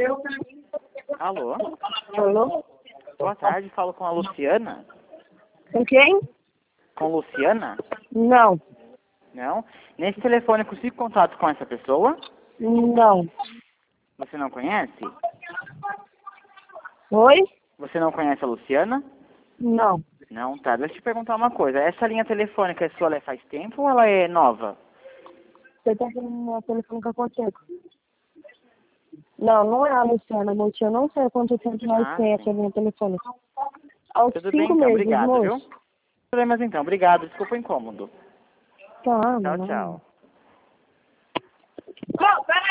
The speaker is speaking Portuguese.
Alô? Alô? Boa tarde, falo com a Luciana? Com quem? Com Luciana? Não. Não? Nesse telefone eu consigo contato com essa pessoa? Não. Você não conhece? Oi? Você não conhece a Luciana? Não. Não? Tá, deixa eu te perguntar uma coisa. Essa linha telefônica é sua, ela é faz tempo ou ela é nova? Você tá falando no telefone que aconteceu? Não, não é a Luciana, moço. Eu não sei quanto tempo vai Ah, ser sim. essa linha telefônica. Aos Tudo bem 5 então, meses, obrigado, viu? moço. Problemas então, obrigado, desculpa o incômodo. Tá, Tchau, não. tchau.